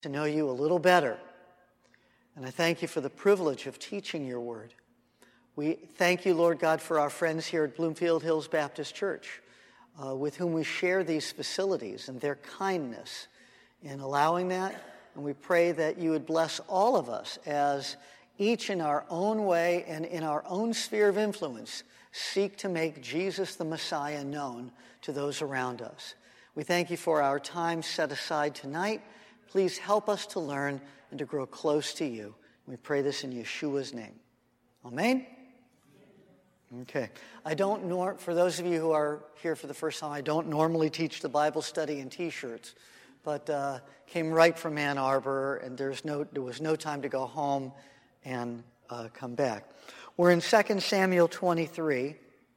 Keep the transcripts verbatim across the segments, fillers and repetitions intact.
to know you a little better. And I thank you for the privilege of teaching your word. We thank you, Lord God, for our friends here at Bloomfield Hills Baptist Church, uh, with whom we share these facilities, and their kindness in allowing that. And we pray that you would bless all of us as each in our own way and in our own sphere of influence seek to make Jesus the Messiah known to those around us. We thank you for our time set aside tonight. Please help us to learn and to grow close to you. We pray this in Yeshua's name. Amen? Okay. I don't nor for those of you who are here for the first time, I don't normally teach the Bible study in T-shirts, but uh, came right from Ann Arbor, and there's no there was no time to go home and uh, come back. We're in Second Samuel twenty-three.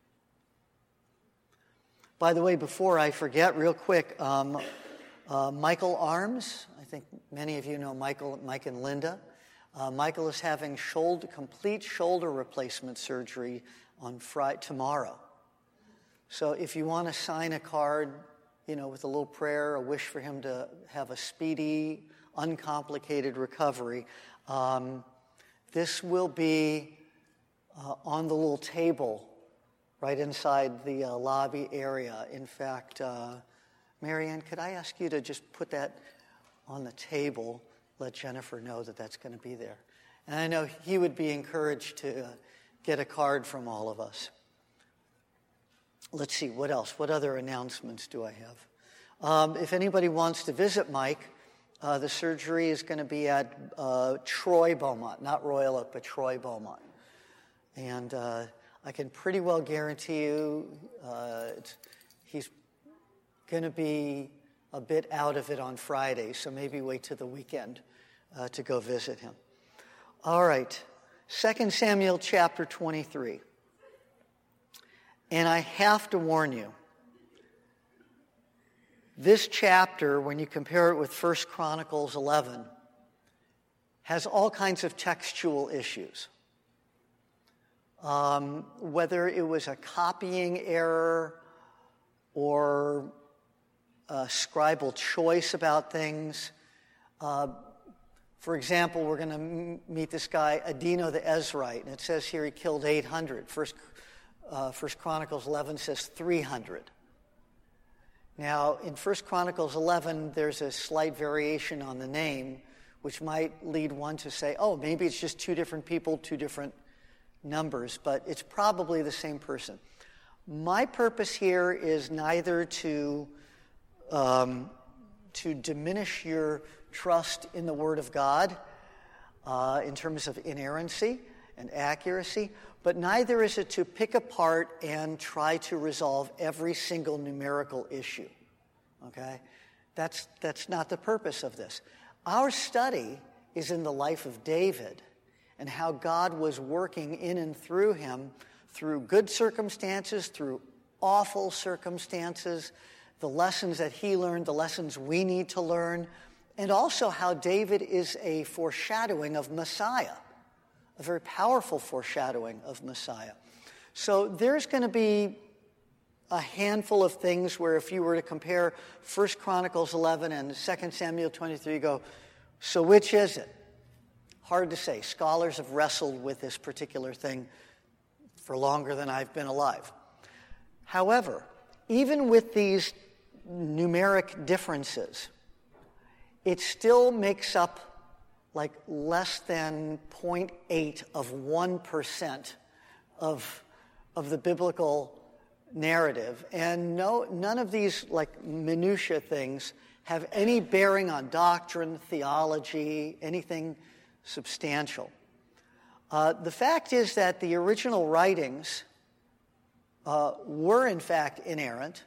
By the way, before I forget, real quick, um, uh, Michael Arms, I think many of you know Michael, Mike and Linda. Uh, Michael is having shoulder, complete shoulder replacement surgery on Friday, tomorrow. So if you want to sign a card, you know, with a little prayer, a wish for him to have a speedy, uncomplicated recovery, um, this will be uh, on the little table right inside the uh, lobby area. In fact, uh, Marianne, could I ask you to just put that on the table, let Jennifer know that that's going to be there. And I know he would be encouraged to uh, get a card from all of us. Let's see, what else? What other announcements do I have? Um, if anybody wants to visit Mike, uh, the surgery is going to be at uh, Troy Beaumont, not Royal Oak, but Troy Beaumont. And uh, I can pretty well guarantee you uh, it's, he's going to be a bit out of it on Friday, so maybe wait till the weekend uh, to go visit him. All right, Second Samuel chapter twenty-three. And I have to warn you, this chapter, when you compare it with First Chronicles eleven, has all kinds of textual issues. Um, whether it was a copying error or a scribal choice about things. Uh, for example, we're going to m- meet this guy, Adino the Ezrite, and it says here he killed eight hundred. First, uh, First Chronicles eleven says three hundred. Now, in First Chronicles eleven, there's a slight variation on the name, which might lead one to say, oh, maybe it's just two different people, two different numbers, but it's probably the same person. My purpose here is neither to um, to diminish your trust in the Word of God uh, in terms of inerrancy and accuracy, but neither is it to pick apart and try to resolve every single numerical issue. Okay? That's, that's not the purpose of this. Our study is in the life of David and how God was working in and through him through good circumstances, through awful circumstances, the lessons that he learned, the lessons we need to learn, and also how David is a foreshadowing of Messiah, a very powerful foreshadowing of Messiah. So there's going to be a handful of things where if you were to compare First Chronicles eleven and Second Samuel twenty-three, you go, so which is it? Hard to say. Scholars have wrestled with this particular thing for longer than I've been alive. However, even with these numeric differences, it still makes up like less than zero point eight of one percent of, of the biblical narrative. And no, none of these like minutia things have any bearing on doctrine, theology, anything substantial. Uh, the fact is that the original writings uh, were in fact inerrant.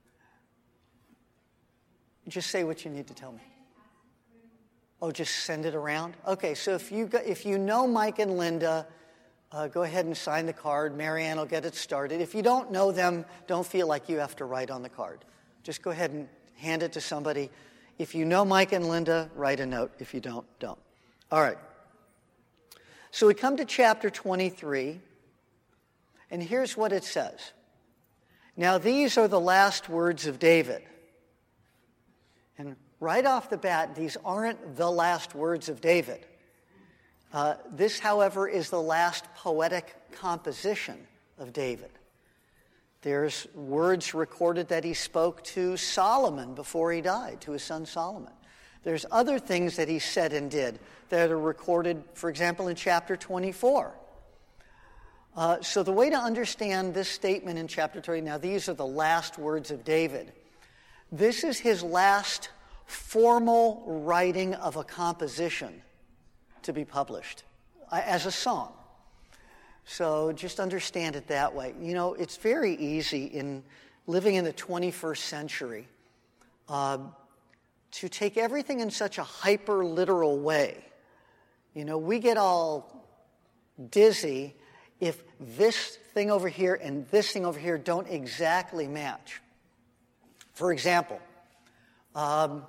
Just say what you need to tell me. Oh, just send it around? Okay, so if you go, if you know Mike and Linda, uh, go ahead and sign the card. Marianne will get it started. If you don't know them, don't feel like you have to write on the card. Just go ahead and hand it to somebody. If you know Mike and Linda, write a note. If you don't, don't. All right. So we come to chapter twenty-three, and here's what it says. Now these are the last words of David. And right off the bat, these aren't the last words of David. Uh, this, however, is the last poetic composition of David. There's words recorded that he spoke to Solomon before he died, to his son Solomon. There's other things that he said and did that are recorded, for example, in chapter twenty-four. Uh, so the way to understand this statement in chapter twenty, now these are the last words of David. This is his last formal writing of a composition to be published uh, as a song. So just understand it that way. You know, it's very easy in living in the twenty-first century uh, to take everything in such a hyper-literal way. You know, we get all dizzy if this thing over here and this thing over here don't exactly match. For example, um,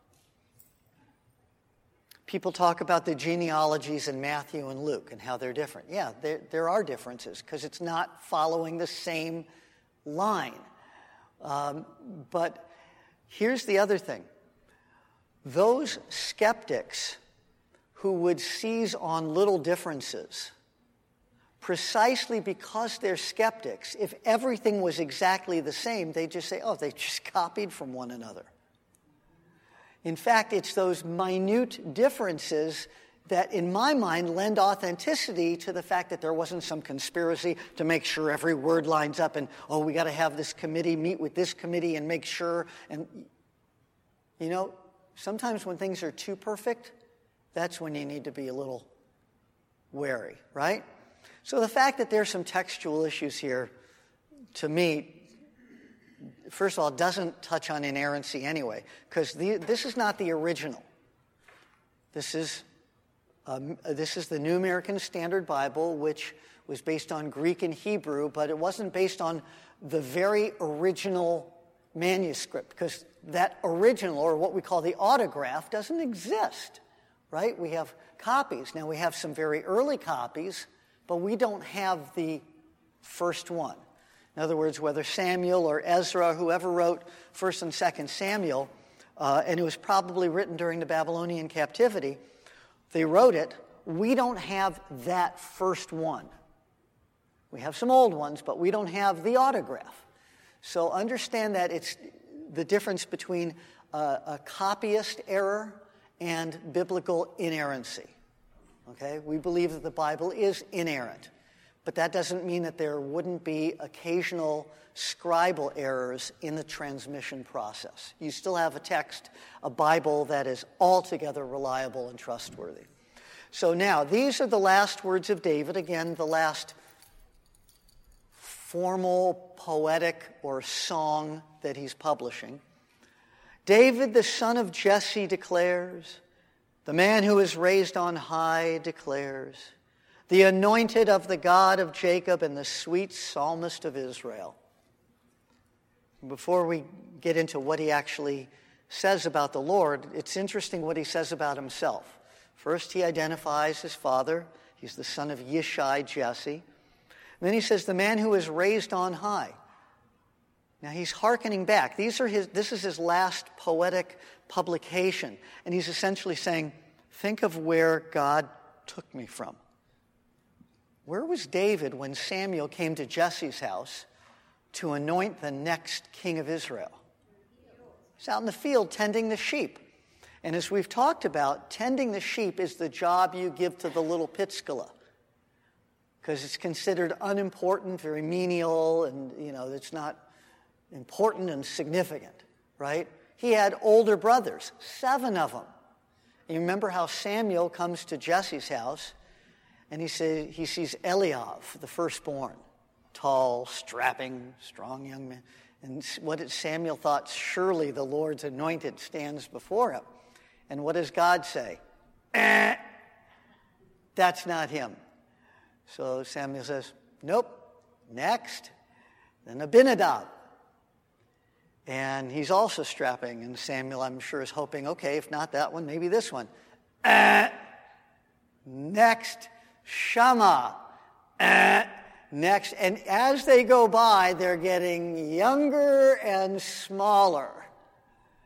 people talk about the genealogies in Matthew and Luke and how they're different. Yeah, there, there are differences because it's not following the same line. Um, but here's the other thing. Those skeptics who would seize on little differences, precisely because they're skeptics, if everything was exactly the same, they'd just say, oh, they just copied from one another. In fact, it's those minute differences that, in my mind, lend authenticity to the fact that there wasn't some conspiracy to make sure every word lines up and, oh, we got to have this committee meet with this committee and make sure. And, you know, sometimes when things are too perfect, that's when you need to be a little wary, right? So the fact that there's some textual issues here, to me, first of all, doesn't touch on inerrancy anyway, because this is not the original. This is um, this is the New American Standard Bible, which was based on Greek and Hebrew, but it wasn't based on the very original manuscript, because that original, or what we call the autograph, doesn't exist, right? We have copies. Now, we have some very early copies, but we don't have the first one. In other words, whether Samuel or Ezra, whoever wrote First and Second Samuel, uh, and it was probably written during the Babylonian captivity, they wrote it. We don't have that first one. We have some old ones, but we don't have the autograph. So understand that it's the difference between a, a copyist error and biblical inerrancy. Okay? We believe that the Bible is inerrant. But that doesn't mean that there wouldn't be occasional scribal errors in the transmission process. You still have a text, a Bible that is altogether reliable and trustworthy. So now, these are the last words of David. Again, the last formal, poetic, or song that he's publishing. David, the son of Jesse, declares, the man who is raised on high declares, the anointed of the God of Jacob and the sweet psalmist of Israel. Before we get into what he actually says about the Lord, it's interesting what he says about himself. First, he identifies his father. He's the son of Yishai, Jesse. And then he says, the man who is raised on high. Now, he's hearkening back. These are his. This is his last poetic publication. And he's essentially saying, think of where God took me from. Where was David when Samuel came to Jesse's house to anoint the next king of Israel? He's out in the field tending the sheep. And as we've talked about, tending the sheep is the job you give to the little pitskala, because it's considered unimportant, very menial, and, you know, it's not important and significant, right? He had older brothers, seven of them. And you remember how Samuel comes to Jesse's house, and he says he sees Eliab, the firstborn, tall, strapping, strong young man. And what did Samuel thought? Surely the Lord's anointed stands before him. And what does God say? Eh, that's not him. So Samuel says, nope, next. Then Abinadab. And he's also strapping. And Samuel, I'm sure, is hoping, okay, if not that one, maybe this one. Eh, next. Shammah. Eh, next. And as they go by, they're getting younger and smaller.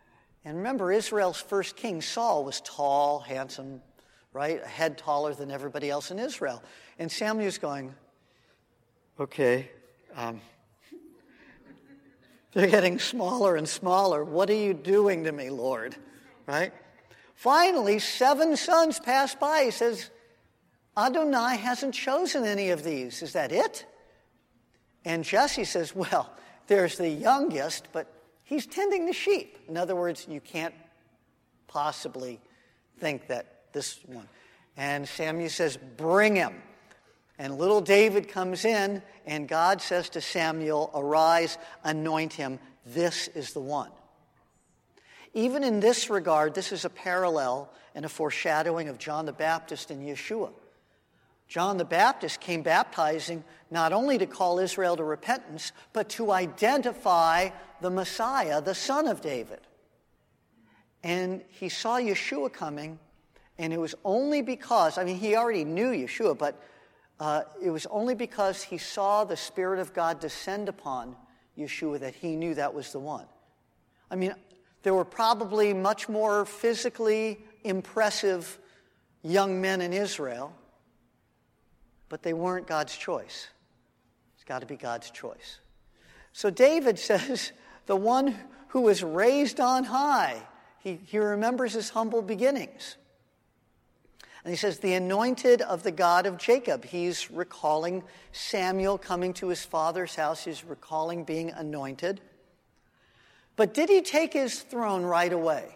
And remember, Israel's first king, Saul, was tall, handsome, right? A head taller than everybody else in Israel. And Samuel's going, okay, um, they're getting smaller and smaller. What are you doing to me, Lord? Right? Finally, seven sons pass by. He says, Adonai hasn't chosen any of these. Is that it? And Jesse says, well, there's the youngest, but he's tending the sheep. In other words, you can't possibly think that this one. And Samuel says, bring him. And little David comes in, and God says to Samuel, arise, anoint him. This is the one. Even in this regard, this is a parallel and a foreshadowing of John the Baptist and Yeshua. John the Baptist came baptizing not only to call Israel to repentance, but to identify the Messiah, the Son of David. And he saw Yeshua coming, and it was only because, I mean, he already knew Yeshua, but uh, it was only because he saw the Spirit of God descend upon Yeshua that he knew that was the one. I mean, there were probably much more physically impressive young men in Israel, but they weren't God's choice. It's got to be God's choice. So David says, the one who was raised on high, he, he remembers his humble beginnings. And he says, the anointed of the God of Jacob. He's recalling Samuel coming to his father's house. He's recalling being anointed. But did he take his throne right away?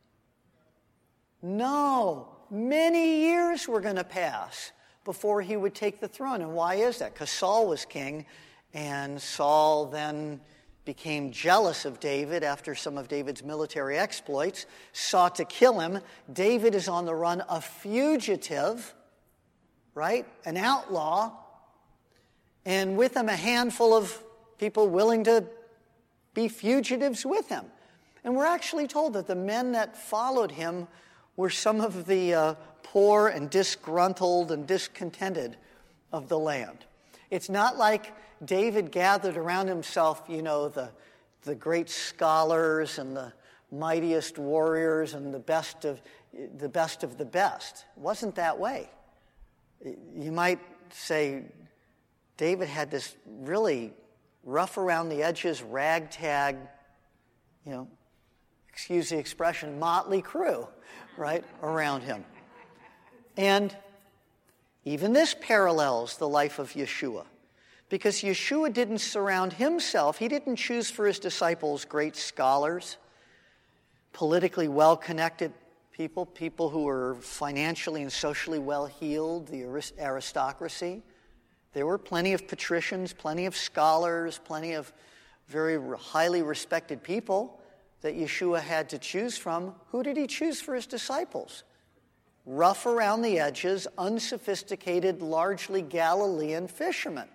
No. Many years were going to pass before he would take the throne. And why is that? Because Saul was king, and Saul then became jealous of David after some of David's military exploits, sought to kill him. David is on the run, a fugitive, right? An outlaw. And with him a handful of people willing to be fugitives with him. And we're actually told that the men that followed him were some of the uh, poor and disgruntled and discontented of the land. It's not like David gathered around himself, you know, the, the great scholars and the mightiest warriors and the best of the best of the best. It wasn't that way. You might say David had this really rough around the edges, ragtag, you know, excuse the expression, motley crew, right, around him. And even this parallels the life of Yeshua. Because Yeshua didn't surround himself, he didn't choose for his disciples great scholars, politically well-connected people, people who were financially and socially well-heeled, the aristocracy. There were plenty of patricians, plenty of scholars, plenty of very highly respected people that Yeshua had to choose from. Who did he choose for his disciples? Rough around the edges, unsophisticated, largely Galilean fishermen.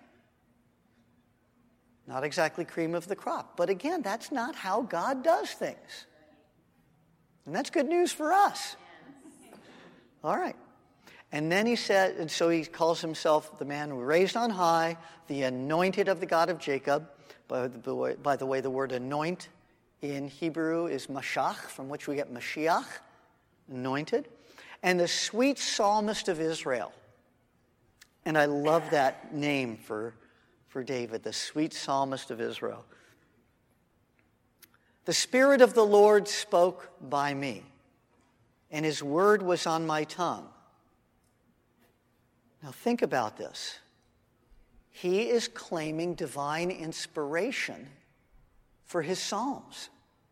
Not exactly cream of the crop. But again, that's not how God does things. And that's good news for us. All right. And then he said, and so he calls himself the man who raised on high, the anointed of the God of Jacob. By the way, by the, way the word anoint in Hebrew is mashach, from which we get Mashiach, anointed. And the sweet psalmist of Israel. And I love that name for, for David, the sweet psalmist of Israel. The Spirit of the Lord spoke by me, and his word was on my tongue. Now think about this. He is claiming divine inspiration for his psalms.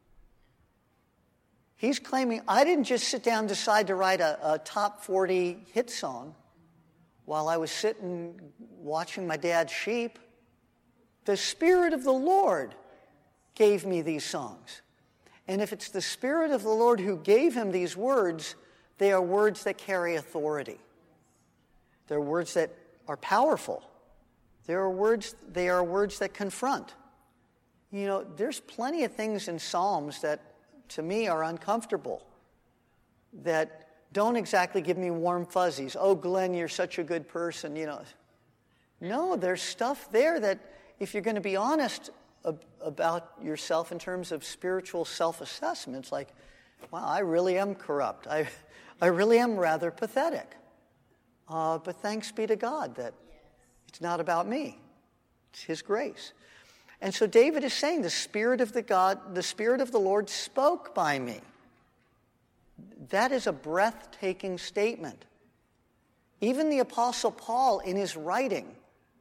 He's claiming, I didn't just sit down and decide to write a, a top forty hit song while I was sitting watching my dad's sheep. The Spirit of the Lord gave me these songs. And if it's the Spirit of the Lord who gave him these words, they are words that carry authority. They're words that are powerful. They are words, they are words that confront. You know, there's plenty of things in Psalms that, to me, are uncomfortable, that don't exactly give me warm fuzzies. Oh, Glenn, you're such a good person, you know. No, there's stuff there that, if you're going to be honest, ab- about yourself in terms of spiritual self-assessment. It's like, wow, I really am corrupt. I, I really am rather pathetic. Uh, but thanks be to God that it's not about me. It's His grace. And so David is saying, the Spirit of the God, the Spirit of the Lord spoke by me. That is a breathtaking statement. Even the Apostle Paul, in his writing,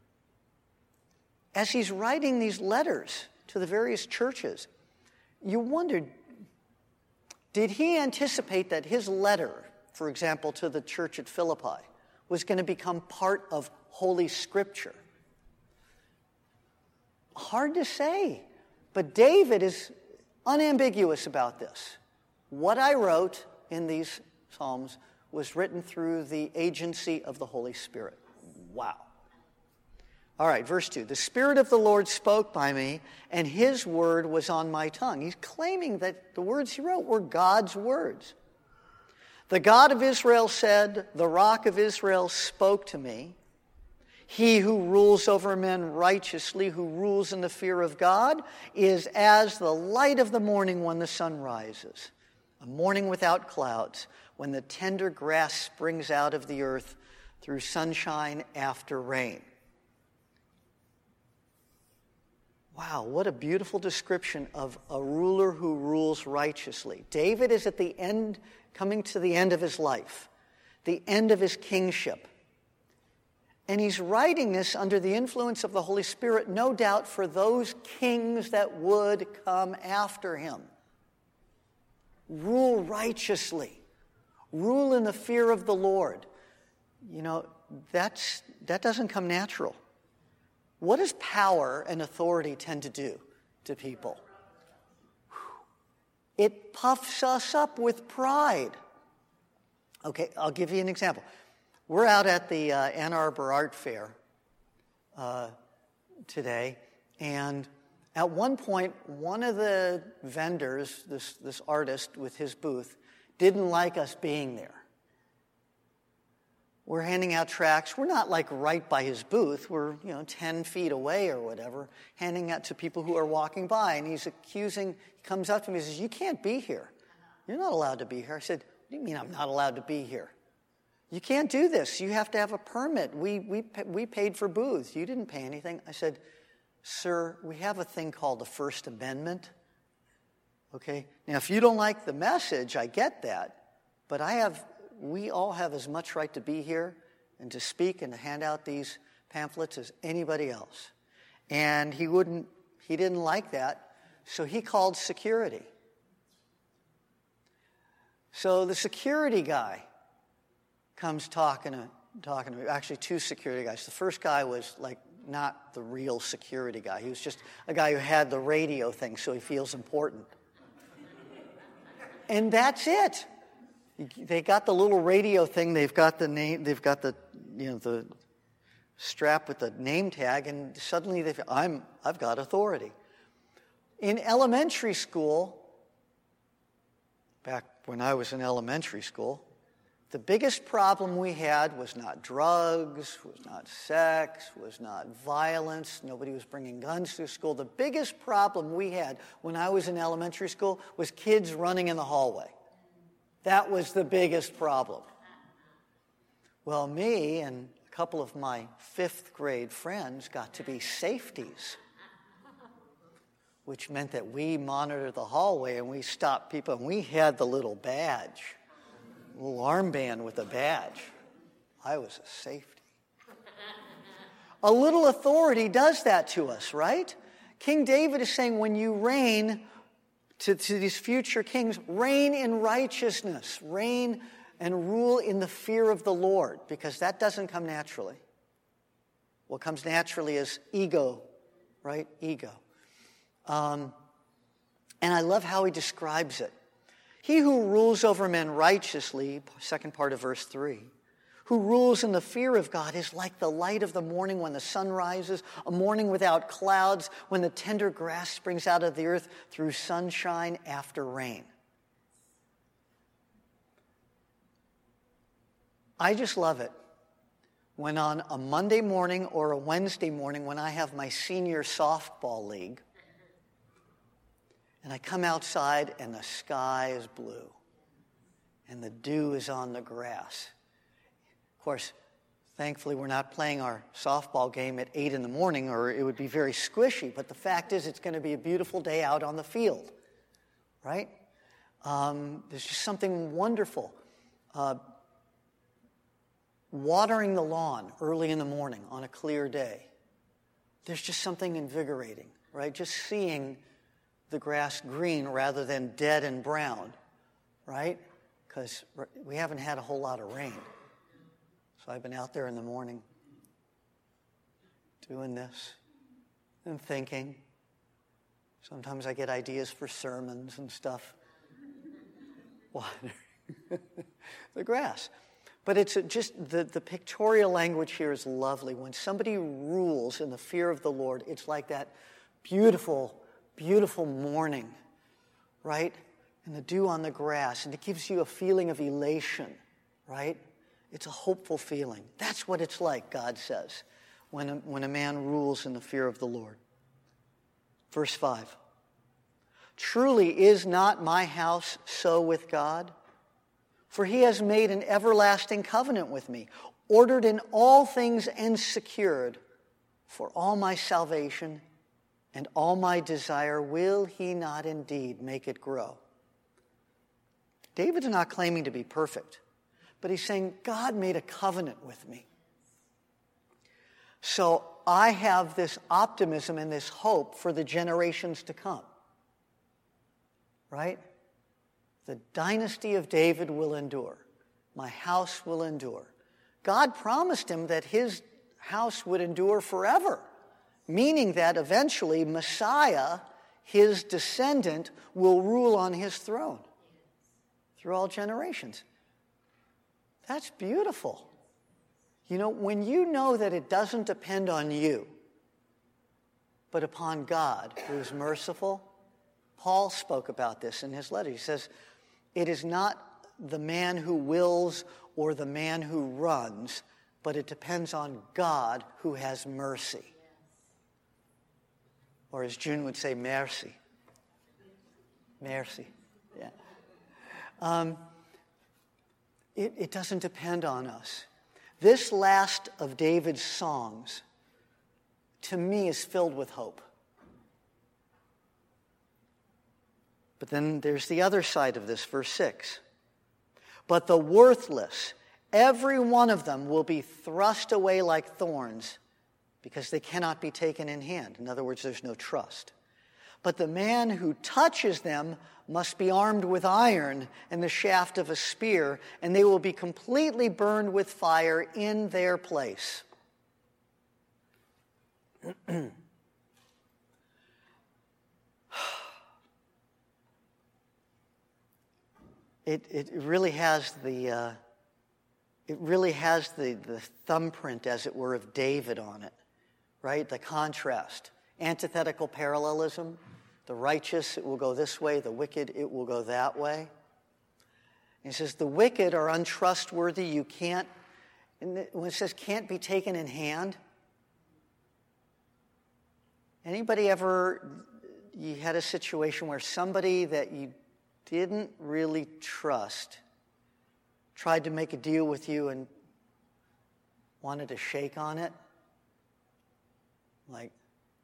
as he's writing these letters to the various churches, you wondered, did he anticipate that his letter, for example, to the church at Philippi, was going to become part of Holy Scripture? Hard to say, but David is unambiguous about this. What I wrote in these Psalms was written through the agency of the Holy Spirit. Wow. All right, verse two. The Spirit of the Lord spoke by me, and His word was on my tongue. He's claiming that the words he wrote were God's words. The God of Israel said, the Rock of Israel spoke to me. He who rules over men righteously, who rules in the fear of God, is as the light of the morning when the sun rises, a morning without clouds, when the tender grass springs out of the earth through sunshine after rain. Wow, what a beautiful description of a ruler who rules righteously. David is at the end, coming to the end of his life, the end of his kingship. And he's writing this under the influence of the Holy Spirit, no doubt for those kings that would come after him. Rule righteously. Rule in the fear of the Lord. You know, that's that doesn't come natural. What does power and authority tend to do to people? It puffs us up with pride. Okay, I'll give you an example. We're out at the uh, Ann Arbor Art Fair uh, today, and at one point, one of the vendors, this, this artist with his booth, didn't like us being there. We're handing out tracts. We're not like right by his booth. We're, you know, ten feet away or whatever, handing out to people who are walking by, and he's accusing, he comes up to me and says, you can't be here. You're not allowed to be here. I said, what do you mean I'm not allowed to be here? You can't do this. You have to have a permit. We, we, we paid for booths. You didn't pay anything. I said, sir, we have a thing called the First Amendment. Okay? Now, if you don't like the message, I get that. But I have, we all have as much right to be here and to speak and to hand out these pamphlets as anybody else. And he wouldn't, he didn't like that, so he called security. So the security guy comes talking to, talking to me. Actually, two security guys. The first guy was like not the real security guy. He was just a guy who had the radio thing, so he feels important. And that's it. They got the little radio thing. They've got the name. They've got the you know the strap with the name tag, and suddenly they. I'm. I've got authority. In elementary school, back when I was in elementary school, the biggest problem we had was not drugs, was not sex, was not violence. Nobody was bringing guns to school. The biggest problem we had when I was in elementary school was kids running in the hallway. That was the biggest problem. Well, me and a couple of my fifth grade friends got to be safeties, which meant that we monitored the hallway and we stopped people, and we had the little badge. A little armband with a badge. I was a safety. A little authority does that to us, right? King David is saying, when you reign to, to these future kings, reign in righteousness, reign and rule in the fear of the Lord, because that doesn't come naturally. What comes naturally is ego, right? Ego. Um, and I love how he describes it. He who rules over men righteously, second part of verse three, who rules in the fear of God is like the light of the morning when the sun rises, a morning without clouds, when the tender grass springs out of the earth through sunshine after rain. I just love it when on a Monday morning or a Wednesday morning when I have my senior softball league, And I come outside and the sky is blue. And the dew is on the grass. Of course, thankfully we're not playing our softball game at eight in the morning or it would be very squishy. But the fact is it's going to be a beautiful day out on the field. Right? Um, there's just something wonderful. Uh, watering the lawn early in the morning on a clear day. There's just something invigorating, right? Just seeing the grass green rather than dead and brown, right? Because we haven't had a whole lot of rain. So I've been out there in the morning doing this and thinking. Sometimes I get ideas for sermons and stuff. Water. The grass. But it's just, the, the pictorial language here is lovely. When somebody rules in the fear of the Lord, it's like that beautiful, beautiful morning, right? And the dew on the grass, and it gives you a feeling of elation, right? It's a hopeful feeling. That's what it's like, God says, when a, when a man rules in the fear of the Lord. Verse five. Truly is not my house so with God? For he has made an everlasting covenant with me, ordered in all things and secured. For all my salvation and all my desire will he not indeed make it grow. David's not claiming to be perfect, but he's saying, God made a covenant with me. So I have this optimism and this hope for the generations to come. Right? The dynasty of David will endure. My house will endure. God promised him that his house would endure forever, meaning that eventually Messiah, his descendant, will rule on his throne through all generations. That's beautiful. You know, when you know that it doesn't depend on you, but upon God, who is merciful, Paul spoke about this in his letter. He says, it is not the man who wills or the man who runs, but it depends on God who has mercy. Or as June would say, mercy. Mercy, yeah. Um, it, it doesn't depend on us. This last of David's songs, to me, is filled with hope. But then there's the other side of this, verse six. But the worthless, every one of them will be thrust away like thorns because they cannot be taken in hand. In other words, there's no trust. But the man who touches them must be armed with iron and the shaft of a spear, and they will be completely burned with fire in their place. It, it really has the uh, it really has the, the thumbprint, as it were, of David on it, right? The contrast, antithetical parallelism. The righteous, it will go this way. The wicked, it will go that way. And he says the wicked are untrustworthy. You can't. And when it says can't be taken in hand, anybody ever you had a situation where somebody that you didn't really trust tried to make a deal with you and wanted to shake on it? Like,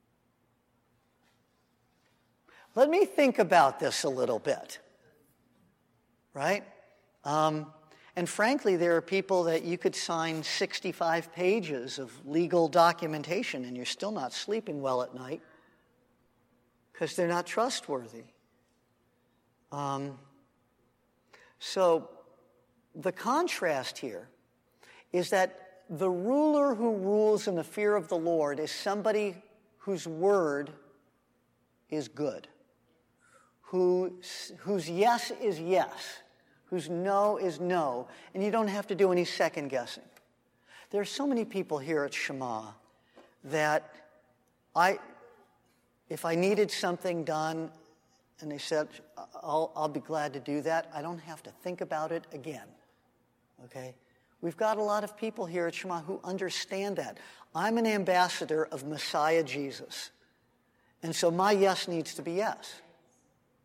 let me think about this a little bit, right? Um, and frankly, there are people that you could sign sixty-five pages of legal documentation and you're still not sleeping well at night because they're not trustworthy. Um, so the contrast here is that the ruler who rules in the fear of the Lord is somebody whose word is good, who, whose yes is yes, whose no is no, and you don't have to do any second guessing. There are so many people here at Shema that I, if I needed something done, and they said, I'll, I'll be glad to do that, I don't have to think about it again. Okay? We've got a lot of people here at Shema who understand that. I'm an ambassador of Messiah Jesus. And so my yes needs to be yes.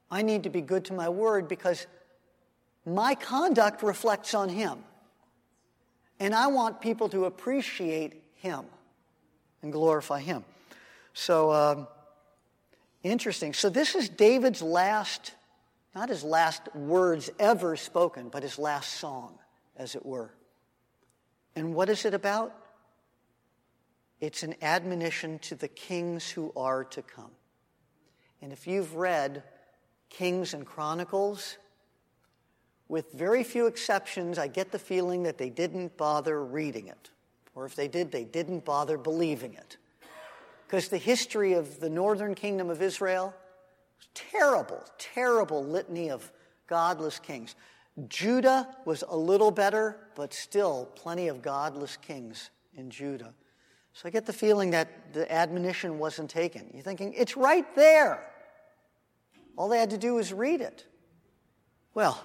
I need to be good to my word because my conduct reflects on him. And I want people to appreciate him and glorify him. So, um, interesting. So this is David's last, not his last words ever spoken, but his last song, as it were. And what is it about? It's an admonition to the kings who are to come. And if you've read Kings and Chronicles, with very few exceptions, I get the feeling that they didn't bother reading it. Or if they did, they didn't bother believing it. Because the history of the northern kingdom of Israel was terrible, terrible litany of godless kings. Judah was a little better, but still plenty of godless kings in Judah. So I get the feeling that the admonition wasn't taken. You're thinking, it's right there. All they had to do was read it. Well,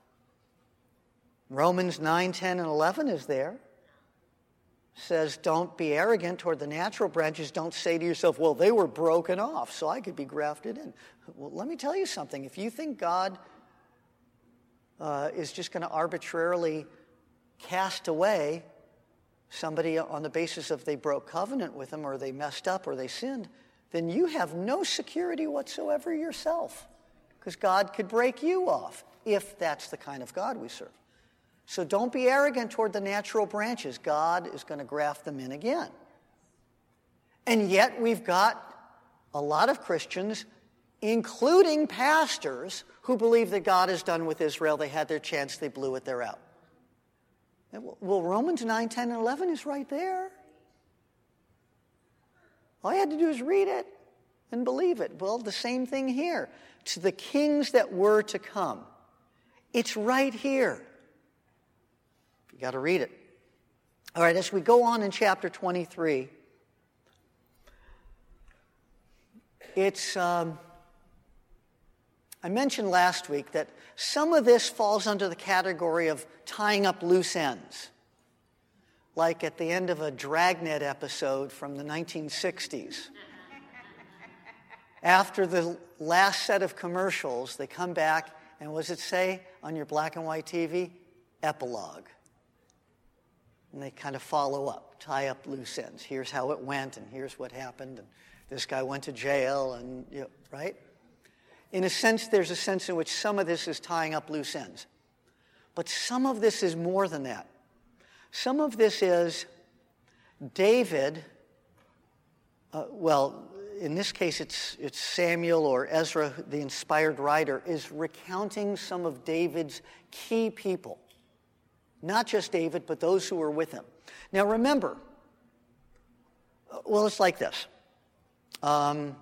Romans nine, ten, and eleven is there. Says, don't be arrogant toward the natural branches. Don't say to yourself, well, they were broken off, so I could be grafted in. Well, let me tell you something. If you think God uh, is just going to arbitrarily cast away somebody on the basis of they broke covenant with him or they messed up or they sinned, then you have no security whatsoever yourself, because God could break you off if that's the kind of God we serve. So don't be arrogant toward the natural branches. God is going to graft them in again. And yet we've got a lot of Christians, including pastors, who believe that God is done with Israel. They had their chance, they blew it, they're out. Well, Romans nine, ten, and eleven is right there. All you had to do is read it and believe it. Well, the same thing here. To the kings that were to come. It's right here. You got to read it. All right, as we go on in chapter twenty-three, it's, um, I mentioned last week that some of this falls under the category of tying up loose ends. Like at the end of a Dragnet episode from the nineteen sixties. After the last set of commercials, they come back, and what does it say on your black and white T V? Epilogue. And they kind of follow up, tie up loose ends. Here's how it went, and here's what happened, and this guy went to jail, and, you know, right? In a sense, there's a sense in which some of this is tying up loose ends. But some of this is more than that. Some of this is David, uh, well, in this case it's, it's Samuel or Ezra, the inspired writer, is recounting some of David's key people. Not just David, but those who were with him. Now remember, well, it's like this. Um,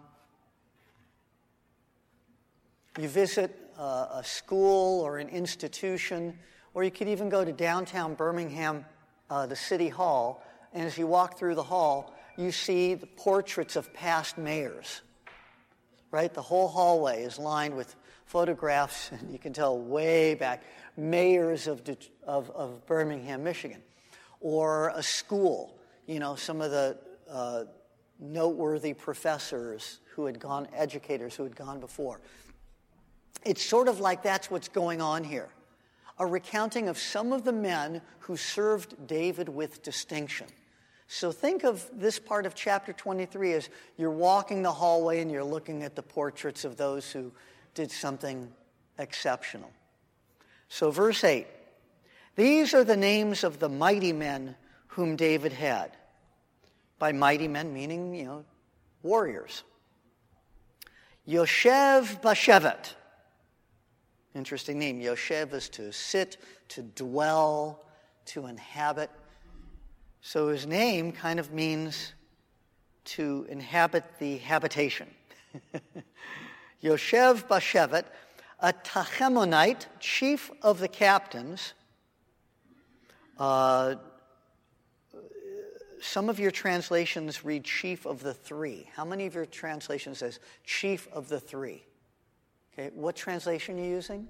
you visit uh, a school or an institution, or you could even go to downtown Birmingham, uh, the city hall, and as you walk through the hall, you see the portraits of past mayors, right? The whole hallway is lined with photographs, and you can tell way back, mayors of, of, of Birmingham, Michigan. Or a school, you know, some of the uh, noteworthy professors who had gone, educators who had gone before. It's sort of like that's what's going on here. A recounting of some of the men who served David with distinction. So think of this part of chapter twenty-three as you're walking the hallway and you're looking at the portraits of those who did something exceptional. So verse eight, these are the names of the mighty men whom David had. By mighty men, meaning, you know, warriors. Yoshev Bashevet. Interesting name. Yoshev is to sit, to dwell, to inhabit. So his name kind of means to inhabit the habitation. Yoshev Bashevet, a Tachemonite, chief of the captains. Uh, some of your translations read chief of the three. How many of your translations says chief of the three? Okay, what translation are you using?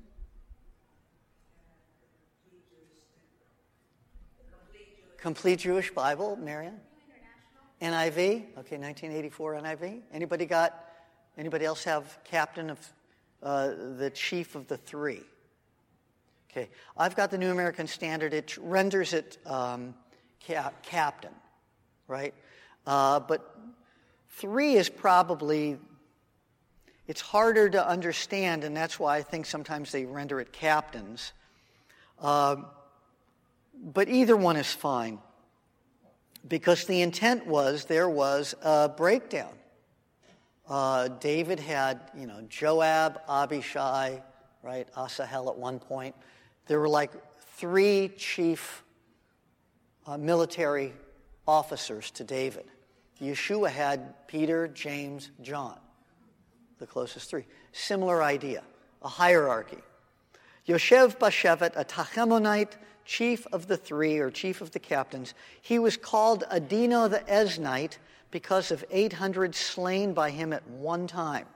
Complete Jewish Bible, Marian? N I V? Okay, nineteen eighty-four N I V. Anybody got, anybody else have captain of, uh, the chief of the three. Okay, I've got the New American Standard. It renders it um, cap- captain, right? Uh, but three is probably, it's harder to understand, and that's why I think sometimes they render it captains. Uh, but either one is fine, because the intent was there was a breakdown. Uh, David had, you know, Joab, Abishai, right, Asahel at one point. There were like three chief uh, military officers to David. Yeshua had Peter, James, John, the closest three. Similar idea, a hierarchy. Yoshev Bashevet, a Tachemonite, chief of the three, or chief of the captains. He was called Adino the Eznite because of eight hundred slain by him at one time.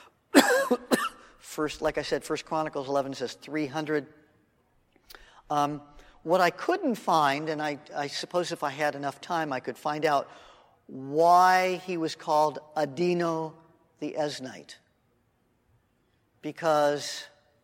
First, like I said, First Chronicles eleven says three hundred. Um, what I couldn't find, and I, I suppose if I had enough time I could find out why he was called Adino the Eznite. Because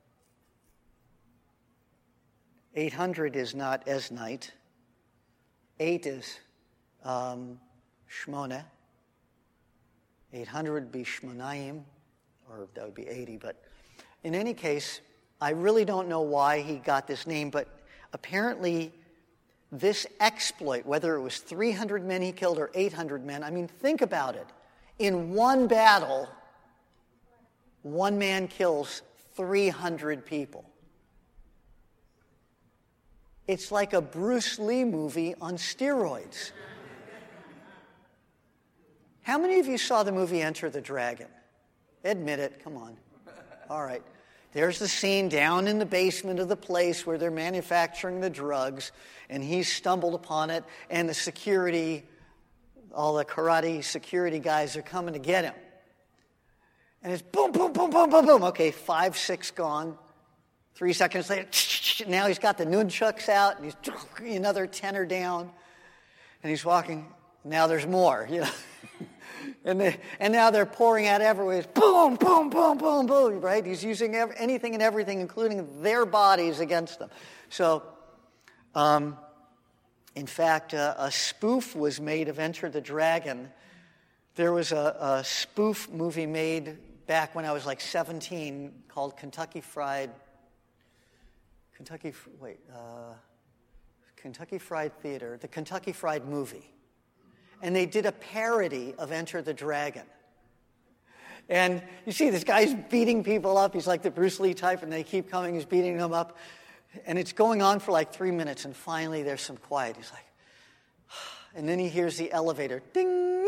eight hundred is not Eznite. eight is um, Shmona. eight hundred would be Shmonaim, or that would be eighty. But in any case, I really don't know why he got this name, but apparently this exploit, whether it was three hundred men he killed or eight hundred men, I mean, think about it. In one battle, one man kills three hundred people. It's like a Bruce Lee movie on steroids. How many of you saw the movie Enter the Dragon? Admit it, come on. All right. There's the scene down in the basement of the place where they're manufacturing the drugs, and he's stumbled upon it, and the security, all the karate security guys are coming to get him. And it's boom, boom, boom, boom, boom, boom. Okay, five, six gone. Three seconds later, now he's got the nunchucks out, and he's another tenor down, and he's walking. Now there's more, you know. And, they, and now they're pouring out everywhere. It's boom, boom, boom, boom, boom, right? He's using every, anything and everything, including their bodies, against them. So, um, in fact, uh, a spoof was made of Enter the Dragon. There was a, a spoof movie made back when I was like seventeen called Kentucky Fried, Kentucky, wait, uh, Kentucky Fried Theater, the Kentucky Fried Movie. And they did a parody of Enter the Dragon. And you see this guy's beating people up. He's like the Bruce Lee type, and they keep coming. He's beating them up. And it's going on for like three minutes, and finally there's some quiet. He's like, and then he hears the elevator, ding.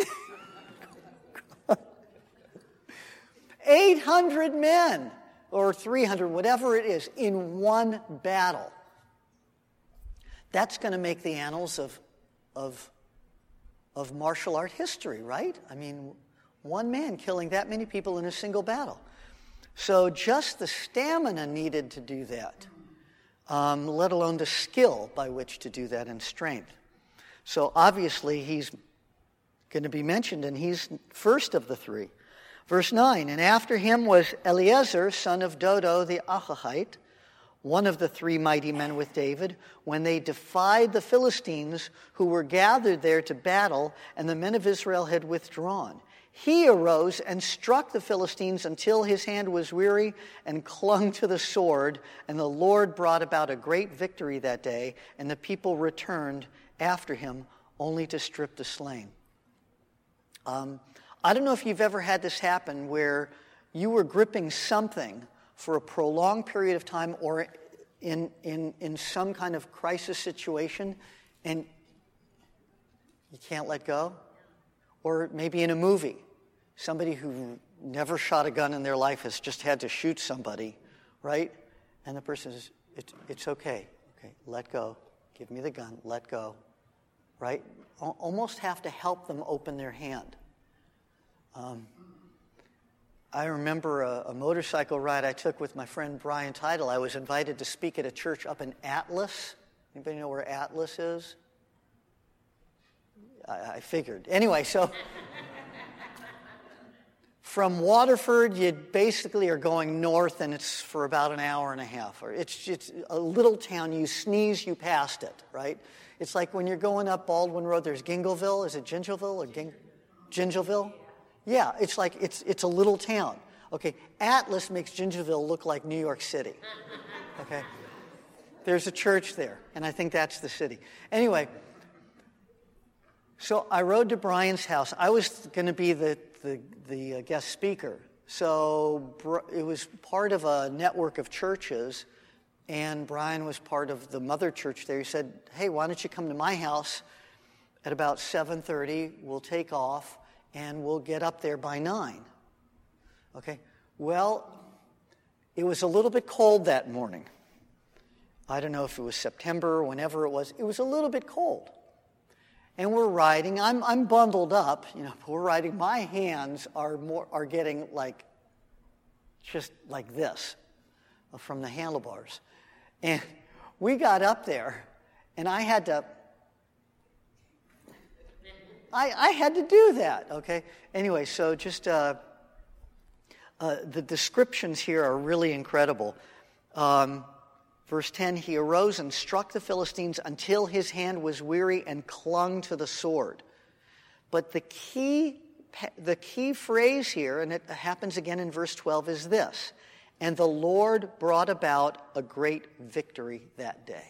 eight hundred men, or three hundred, whatever it is, in one battle. That's going to make the annals of, of of martial art history, right? I mean, one man killing that many people in a single battle. So just the stamina needed to do that, um, let alone the skill by which to do that and strength. So obviously he's going to be mentioned, and he's first of the three. Verse nine, and after him was Eleazar, son of Dodo the Achahite, one of the three mighty men with David, when they defied the Philistines who were gathered there to battle, and the men of Israel had withdrawn. He arose and struck the Philistines until his hand was weary and clung to the sword, and the Lord brought about a great victory that day, and the people returned after him only to strip the slain. Um, I don't know if you've ever had this happen where you were gripping something for a prolonged period of time, or in, in, in some kind of crisis situation, and you can't let go. Or maybe in a movie, somebody who never shot a gun in their life has just had to shoot somebody, right? And the person says, it's, it's okay. Okay, let go. Give me the gun. Let go. Right? Almost have to help them open their hand. Um, I remember a, a motorcycle ride I took with my friend Brian Tidal. I was invited to speak at a church up in Atlas. Anybody know where Atlas is? I, I figured. Anyway, so from Waterford, you basically are going north, and it's for about an hour and a half. Or it's just a little town. You sneeze, you passed it, right? It's like when you're going up Baldwin Road, there's Gingleville. Is it Gingerville or Ging- Gingerville? Yeah, it's like it's it's a little town. Okay, Atlas makes Gingerville look like New York City. Okay, there's a church there, and I think that's the city. Anyway, so I rode to Brian's house. I was going to be the the, the uh, guest speaker. So it was part of a network of churches, and Brian was part of the mother church there. He said, hey, why don't you come to my house at about seven thirty? We'll take off, and we'll get up there by nine. Okay, well, it was a little bit cold that morning. I don't know if it was September or whenever it was. It was a little bit cold. And we're riding. I'm I'm bundled up, you know. We're riding. My hands are more are getting like just like this from the handlebars. And we got up there, and I had to. I I had to do that. Okay. Anyway, so just uh, uh, the descriptions here are really incredible. Um, Verse ten, he arose and struck the Philistines until his hand was weary and clung to the sword. But the key, the key phrase here, and it happens again in verse twelve, is this: and the Lord brought about a great victory that day.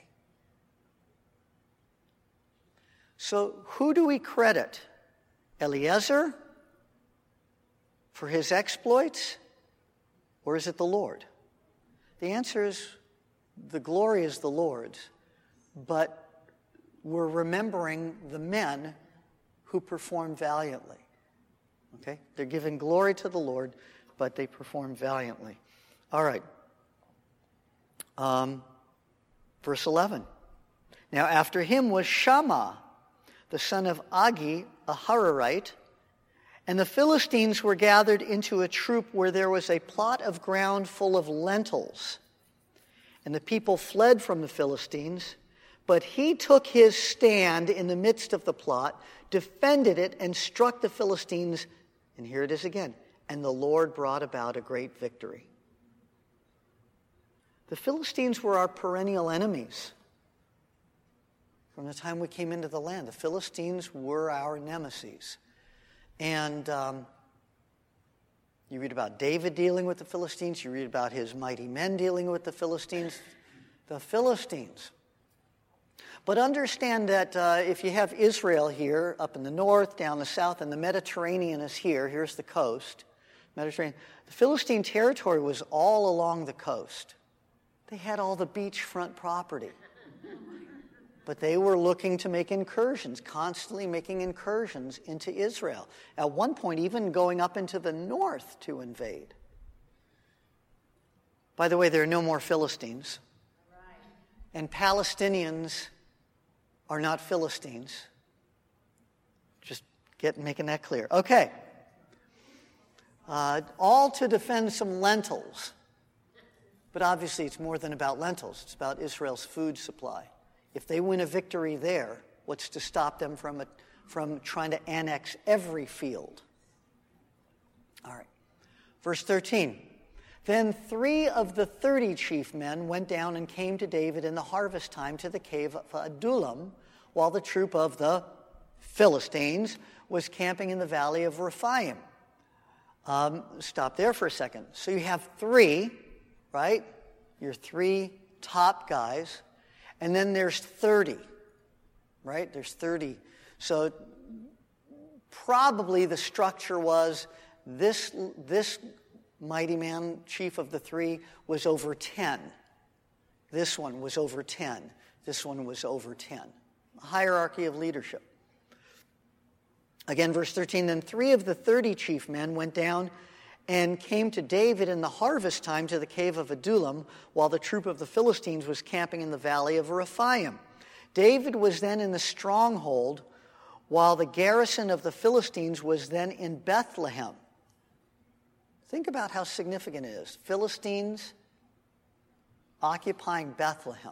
So who do we credit? Eliezer for his exploits, or is it the Lord? The answer is the glory is the Lord's, but we're remembering the men who performed valiantly. Okay? They're giving glory to the Lord, but they performed valiantly. All right. Um, verse eleven. Now after him was Shammah, the son of Agi, a Hararite, and the Philistines were gathered into a troop where there was a plot of ground full of lentils. And the people fled from the Philistines, but he took his stand in the midst of the plot, defended it, and struck the Philistines. And here it is again. And the Lord brought about a great victory. The Philistines were our perennial enemies. From the time we came into the land, the Philistines were our nemesis. And um, you read about David dealing with the Philistines. You read about his mighty men dealing with the Philistines. The Philistines. But understand that uh, if you have Israel here, up in the north, down the south, and the Mediterranean is here, here's the coast, Mediterranean. The Philistine territory was all along the coast. They had all the beachfront property. But they were looking to make incursions, constantly making incursions into Israel. At one point, even going up into the north to invade. By the way, there are no more Philistines. And Palestinians are not Philistines. Just get making that clear. Okay. Uh, all to defend some lentils. But obviously, it's more than about lentils. It's about Israel's food supply. If they win a victory there, what's to stop them from a, from trying to annex every field? All right. Verse thirteen. Then three of the thirty chief men went down and came to David in the harvest time to the cave of Adullam, while the troop of the Philistines was camping in the valley of Rephaim. Um, stop there for a second. So you have three, right? Your three top guys. And then there's thirty, right? There's thirty. So probably the structure was this, this mighty man, chief of the three, was over ten. This one was over ten. This one was over ten. A hierarchy of leadership. Again, verse thirteen, then three of the thirty chief men went down and came to David in the harvest time to the cave of Adullam, while the troop of the Philistines was camping in the valley of Rephaim. David was then in the stronghold, while the garrison of the Philistines was then in Bethlehem. Think about how significant it is. Philistines occupying Bethlehem.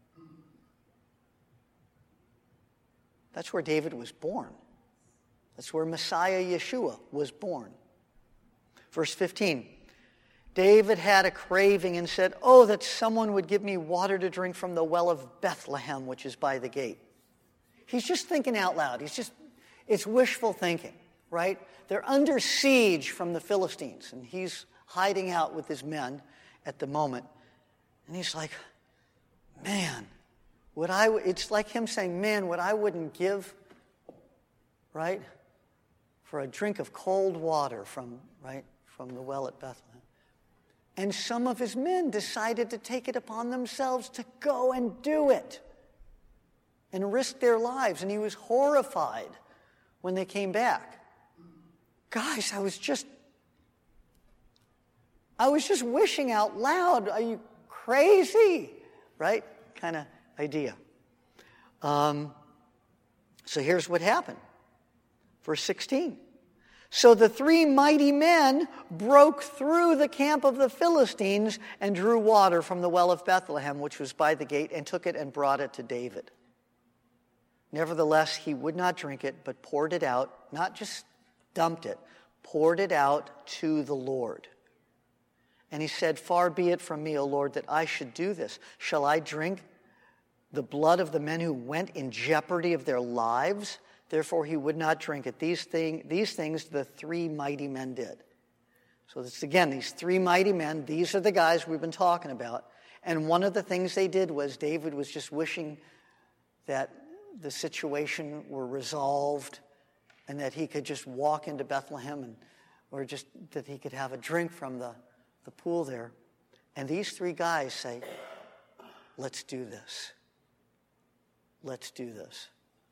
That's where David was born. That's where Messiah Yeshua was born. Verse fifteen. David had a craving and said, "Oh, that someone would give me water to drink from the well of Bethlehem, which is by the gate." He's just thinking out loud. He's just, it's wishful thinking, right? They're under siege from the Philistines, and he's hiding out with his men at the moment. And he's like, man, would I, it's like him saying, man, what I wouldn't give, right, for a drink of cold water from, right, from the well at Bethlehem. And some of his men decided to take it upon themselves to go and do it and risk their lives. And he was horrified when they came back. Guys, I was just, I was just wishing out loud. Are you crazy? Right? Kind of idea. Um, so here's what happened. Verse sixteen. So the three mighty men broke through the camp of the Philistines and drew water from the well of Bethlehem, which was by the gate, and took it and brought it to David. Nevertheless, he would not drink it, but poured it out, not just dumped it, poured it out to the Lord. And he said, "Far be it from me, O Lord, that I should do this. Shall I drink the blood of the men who went in jeopardy of their lives?" Therefore he would not drink it. These, thing, these things the three mighty men did. So this, again, these three mighty men, these are the guys we've been talking about. And one of the things they did was David was just wishing that the situation were resolved and that he could just walk into Bethlehem and or just that he could have a drink from the, the pool there. And these three guys say, let's do this. Let's do this.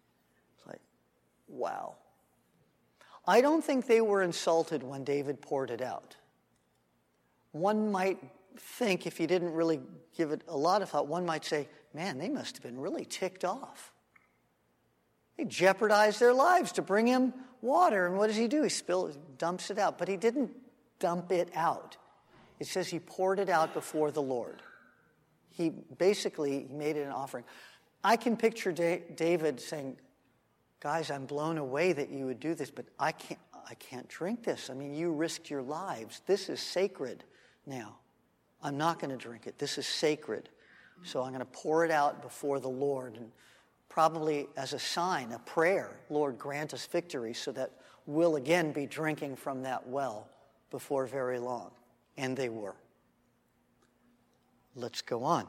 Wow. I don't think they were insulted when David poured it out. One might think, if you didn't really give it a lot of thought, one might say, man, they must have been really ticked off. They jeopardized their lives to bring him water. And what does he do? He spills, dumps it out. But he didn't dump it out. It says he poured it out before the Lord. He basically made it an offering. I can picture David saying, guys, I'm blown away that you would do this, but I can't, I can't drink this. I mean, you risked your lives. This is sacred now. I'm not going to drink it. This is sacred. So I'm going to pour it out before the Lord, and probably as a sign, a prayer, Lord, grant us victory so that we'll again be drinking from that well before very long. And they were. Let's go on.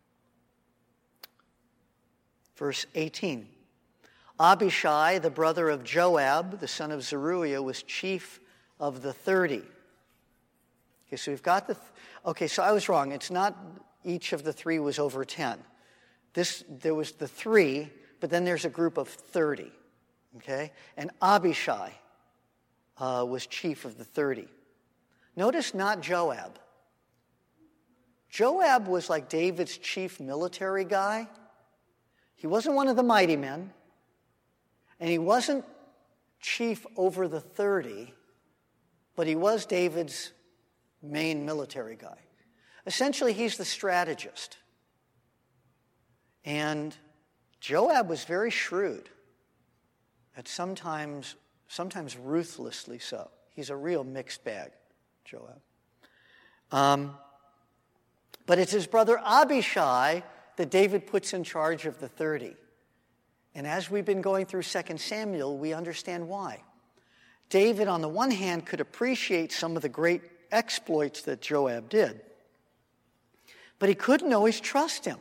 Verse eighteen. Abishai, the brother of Joab, the son of Zeruiah, was chief of the thirty. Okay, so we've got the... Th- okay, so I was wrong. It's not each of the three was over ten. This, there was the three, but then there's a group of thirty. Okay? And Abishai uh, was chief of the thirty. Notice not Joab. Joab was like David's chief military guy. He wasn't one of the mighty men. And he wasn't chief over the thirty, but he was David's main military guy. Essentially, he's the strategist. And Joab was very shrewd, at sometimes, sometimes ruthlessly so. He's a real mixed bag, Joab. Um, but it's his brother Abishai that David puts in charge of the thirty. And as we've been going through Second Samuel, we understand why. David, on the one hand, could appreciate some of the great exploits that Joab did, but he couldn't always trust him.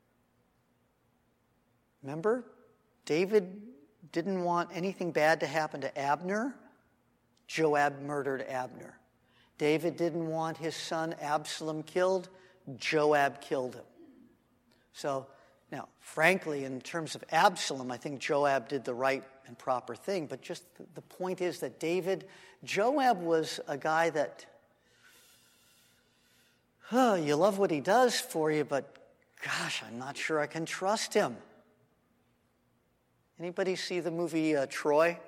Remember, David didn't want anything bad to happen to Abner. Joab murdered Abner. David didn't want his son Absalom killed. Joab killed him. So, now, frankly, in terms of Absalom, I think Joab did the right and proper thing. But just the point is that David, Joab was a guy that, oh, you love what he does for you, but gosh, I'm not sure I can trust him. Anybody see the movie uh, Troy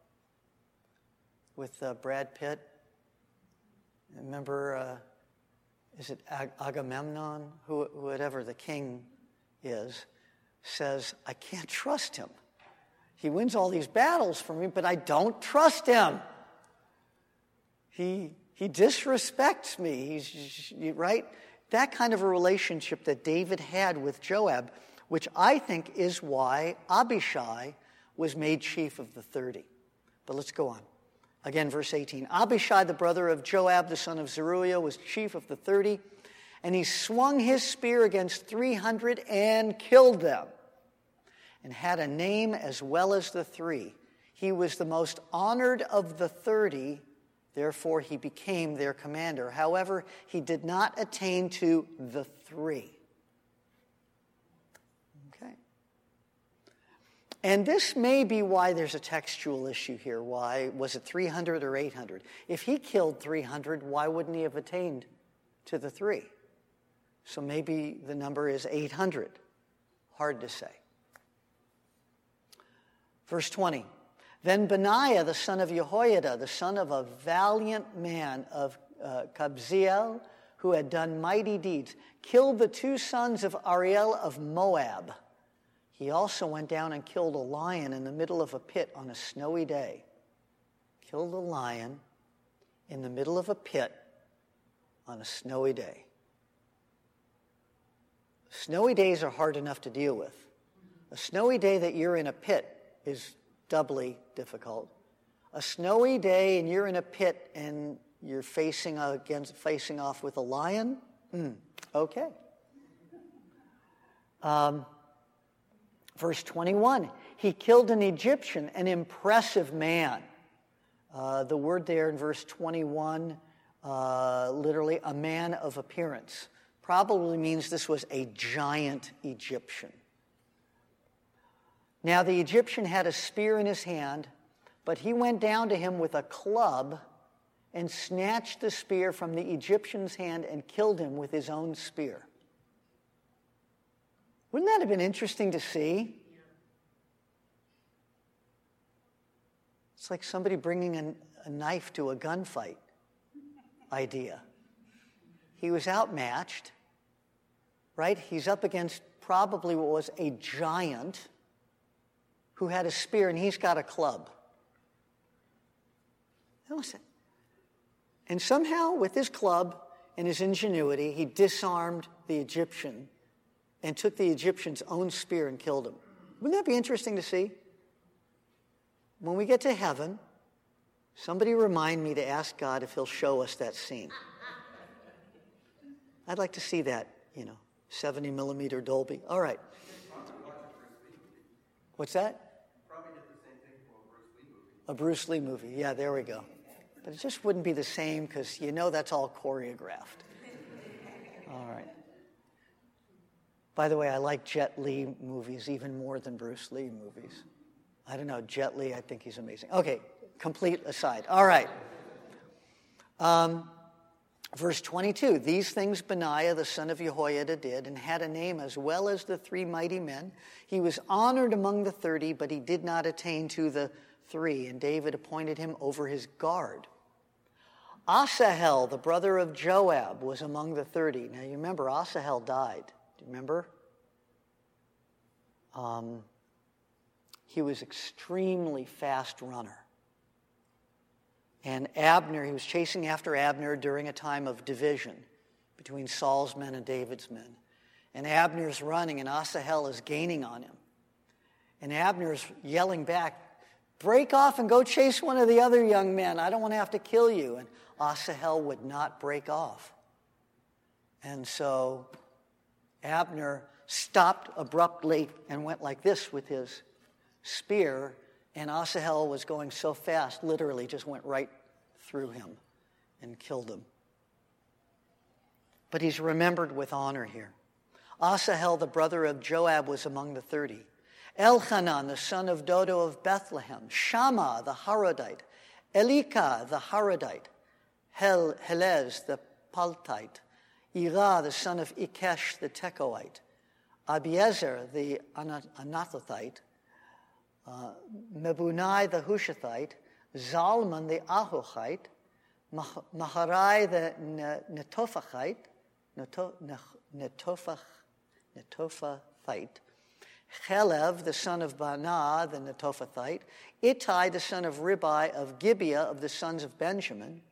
with uh, Brad Pitt? Remember, uh, is it Ag- Agamemnon? Who, whatever the king is, says, I can't trust him. He wins all these battles for me, but I don't trust him. He He disrespects me. He's, right? That kind of a relationship that David had with Joab, which I think is why Abishai was made chief of the thirty. But let's go on. Again, verse eighteen. Abishai, the brother of Joab, the son of Zeruiah, was chief of the thirty, and he swung his spear against three hundred and killed them, and had a name as well as the three. He was the most honored of the thirty, therefore he became their commander. However, he did not attain to the three. Okay. And this may be why there's a textual issue here. Why was it three hundred or eight hundred? If he killed three hundred, why wouldn't he have attained to the three? So maybe the number is eight hundred. Hard to say. Verse twenty. Then Benaiah, the son of Jehoiada, the son of a valiant man of uh, Kabzeel, who had done mighty deeds, killed the two sons of Ariel of Moab. He also went down and killed a lion in the middle of a pit on a snowy day. Killed a lion in the middle of a pit on a snowy day. Snowy days are hard enough to deal with. A snowy day that you're in a pit is doubly difficult. A snowy day and you're in a pit and you're facing against facing off with a lion? Mm, okay. Um, verse twenty-one, he killed an Egyptian, an impressive man. Uh, the word there in verse twenty-one, uh, literally a man of appearance, probably means this was a giant Egyptian. Now the Egyptian had a spear in his hand, but he went down to him with a club and snatched the spear from the Egyptian's hand and killed him with his own spear. Wouldn't that have been interesting to see? It's like somebody bringing a, a knife to a gunfight idea. He was outmatched, right? He's up against probably what was a giant who had a spear, and he's got a club. Listen. And somehow, with his club and his ingenuity, he disarmed the Egyptian and took the Egyptian's own spear and killed him. Wouldn't that be interesting to see? When we get to heaven, somebody remind me to ask God if he'll show us that scene. I'd like to see that, you know, seventy millimeter Dolby. All right. What's that? A Bruce Lee movie. Yeah, there we go. But it just wouldn't be the same because you know that's all choreographed. All right. By the way, I like Jet Li movies even more than Bruce Lee movies. I don't know, Jet Li, I think he's amazing. Okay, complete aside. All right. Um, verse twenty-two, these things Benaiah, the son of Jehoiada, did and had a name as well as the three mighty men. He was honored among the thirty, but he did not attain to the three, and David appointed him over his guard. Asahel, the brother of Joab, was among the thirty. Now you remember, Asahel died. Do you remember? Um, he was extremely fast runner. And Abner, he was chasing after Abner during a time of division between Saul's men and David's men. And Abner's running, and Asahel is gaining on him. And Abner's yelling back, break off and go chase one of the other young men. I don't want to have to kill you. And Asahel would not break off. And so Abner stopped abruptly and went like this with his spear. And Asahel was going so fast, literally just went right through him and killed him. But he's remembered with honor here. Asahel, the brother of Joab, was among the thirty. Elchanan, the son of Dodo of Bethlehem, Shammah, the Harodite, Elika, the Harodite, Hel, Helez, the Paltite, Ira, the son of Ikesh, the Tekoite, Abiezer, the Anathothite, uh, Mebunai, the Hushathite, Zalman, the Ahohite, Maharai, the Netophachite, Netophach, Netophathite, Chelev, the son of Banah, the Netophathite, Ittai, the son of Ribai of Gibeah of the sons of Benjamin,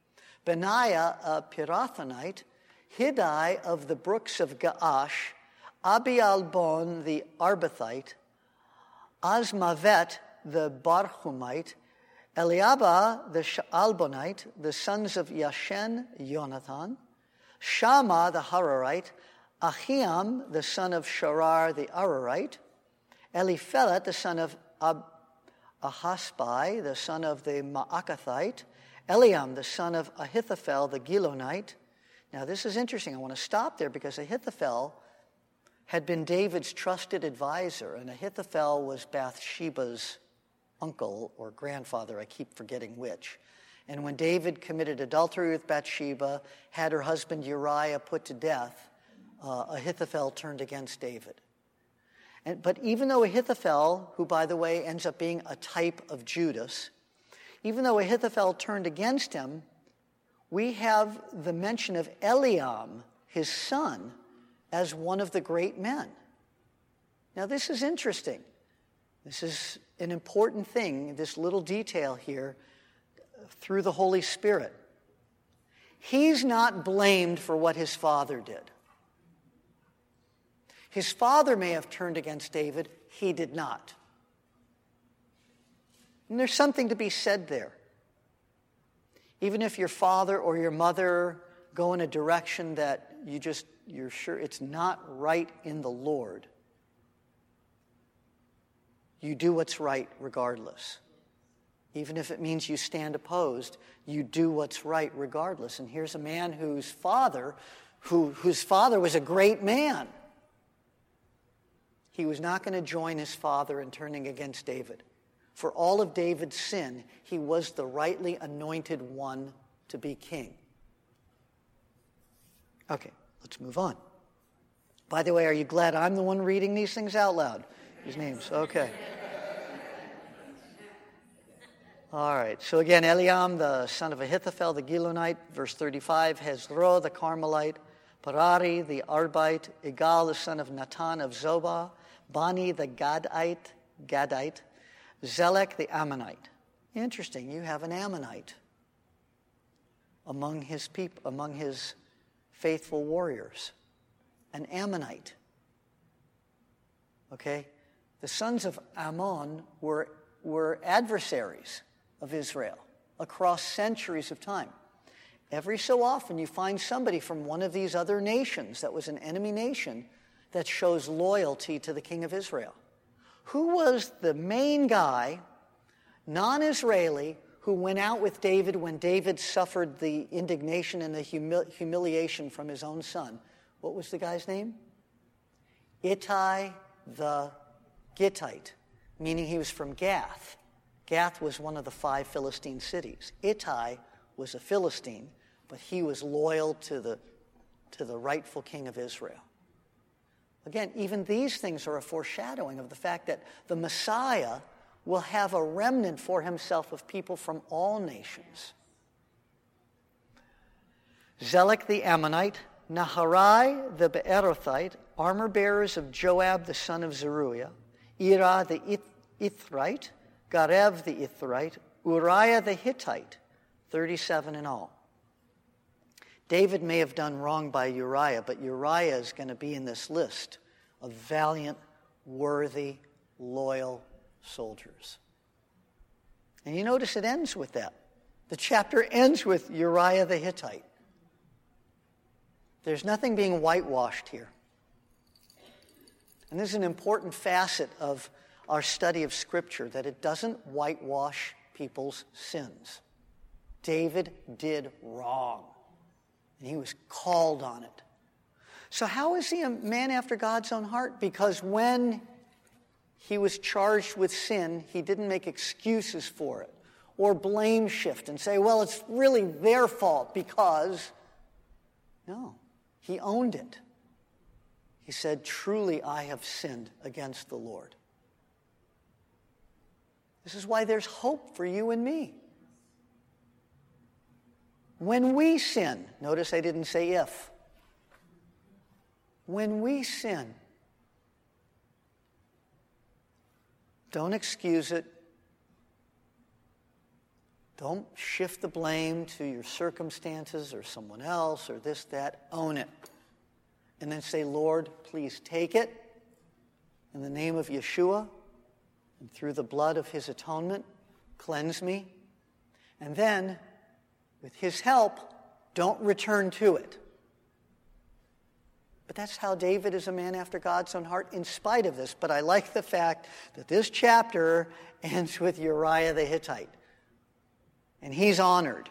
Benaiah, a Pirathonite, Hiddai of the brooks of Gaash, Abialbon the Arbathite, Azmavet the Barhumite, Eliabah the Shaalbonite, the sons of Yashen, Jonathan, Shammah the Hararite, Ahiam the son of Sharar the Ararite, Eliphelet the son of Ab- Ahasbai, the son of the Maakathite, Eliam the son of Ahithophel the Gilonite. Now this is interesting. I want to stop there because Ahithophel had been David's trusted advisor, and Ahithophel was Bathsheba's uncle or grandfather, I keep forgetting which. And when David committed adultery with Bathsheba, had her husband Uriah put to death, uh, Ahithophel turned against David. And, but even though Ahithophel, who by the way ends up being a type of Judas, even though Ahithophel turned against him, we have the mention of Eliam, his son, as one of the great men. Now this is interesting. This is an important thing, this little detail here, through the Holy Spirit. He's not blamed for what his father did. His father may have turned against David, he did not. And there's something to be said there. Even if your father or your mother go in a direction that you just, you're sure it's not right in the Lord, you do what's right regardless. Even if it means you stand opposed, you do what's right regardless. And here's a man whose father, who, whose father was a great man. He was not going to join his father in turning against David. For all of David's sin, he was the rightly anointed one to be king. Okay, let's move on. By the way, are you glad I'm the one reading these things out loud? These names, okay. All right, so again, Eliam, the son of Ahithophel, the Gilonite, verse thirty-five, Hezro, the Carmelite, Parari, the Arbite, Igal, the son of Natan of Zobah, Bani, the Gadite, Gadite, Zelek, the Ammonite. Interesting, you have an Ammonite among his people, among his faithful warriors. An Ammonite. Okay? The sons of Ammon were, were adversaries of Israel across centuries of time. Every so often you find somebody from one of these other nations that was an enemy nation that shows loyalty to the king of Israel. Who was the main guy, non-Israeli, who went out with David when David suffered the indignation and the humil- humiliation from his own son? What was the guy's name? Ittai the Gittite, meaning he was from Gath. Gath was one of the five Philistine cities. Ittai was a Philistine, but he was loyal to the, to the rightful king of Israel. Again, even these things are a foreshadowing of the fact that the Messiah will have a remnant for himself of people from all nations. Zelek the Ammonite, Naharai the Beerothite, armor-bearers of Joab the son of Zeruiah, Ira the Ithrite, Garev the Ithrite, Uriah the Hittite, thirty-seven in all. David may have done wrong by Uriah, but Uriah is going to be in this list of valiant, worthy, loyal soldiers. And you notice it ends with that. The chapter ends with Uriah the Hittite. There's nothing being whitewashed here. And this is an important facet of our study of Scripture, that it doesn't whitewash people's sins. David did wrong, and he was called on it. So how is he a man after God's own heart? Because when he was charged with sin, he didn't make excuses for it or blame shift and say, well, it's really their fault because... No, he owned it. He said, truly, I have sinned against the Lord. This is why there's hope for you and me. When we sin, notice I didn't say if. When we sin, don't excuse it. Don't shift the blame to your circumstances or someone else or this, that. Own it. And then say, Lord, please take it in the name of Yeshua and through the blood of his atonement, cleanse me. And then, with his help, don't return to it. But that's how David is a man after God's own heart in spite of this. But I like the fact that this chapter ends with Uriah the Hittite. And he's honored.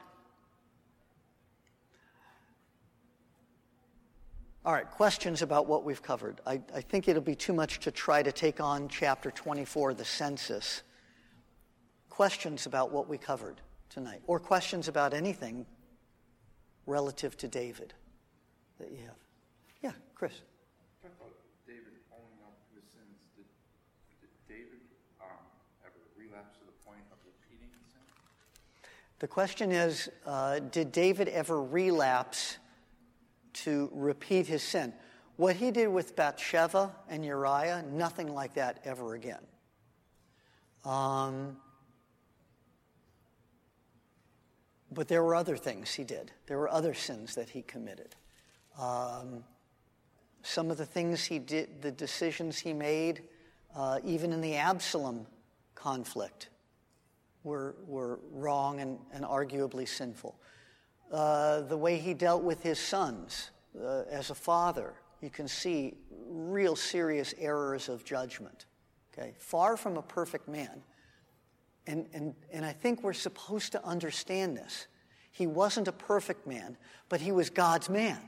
All right, questions about what we've covered. I, I think it'll be too much to try to take on chapter twenty-four, the census. Questions about what we covered tonight, or questions about anything relative to David that you have. Yeah, Chris. Talk about David owning up to his sins. Did, did David um, ever relapse to the point of repeating the sin? The question is, uh, did David ever relapse to repeat his sin? What he did with Bathsheba and Uriah, nothing like that ever again. Um, but there were other things he did. There were other sins that he committed. Um, some of the things he did, the decisions he made, uh, even in the Absalom conflict, were were wrong and, and arguably sinful. Uh, the way he dealt with his sons uh, as a father, you can see real serious errors of judgment. Okay, far from a perfect man, and and and I think we're supposed to understand this. He wasn't a perfect man, but he was God's man.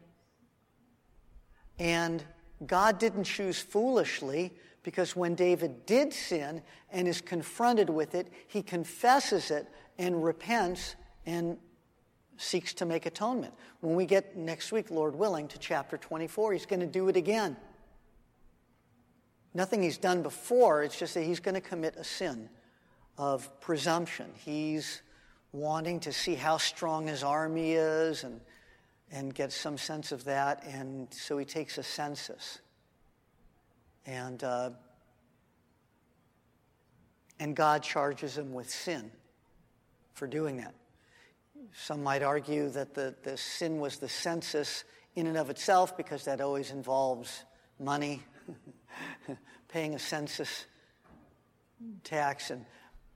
And God didn't choose foolishly, because when David did sin and is confronted with it, he confesses it and repents and seeks to make atonement. When we get next week, Lord willing, to chapter twenty-four, he's going to do it again. Nothing he's done before, it's just that he's going to commit a sin of presumption. He's wanting to see how strong his army is and and get some sense of that, and so he takes a census. And uh, and God charges him with sin for doing that. Some might argue that the, the sin was the census in and of itself, because that always involves money, paying a census tax, and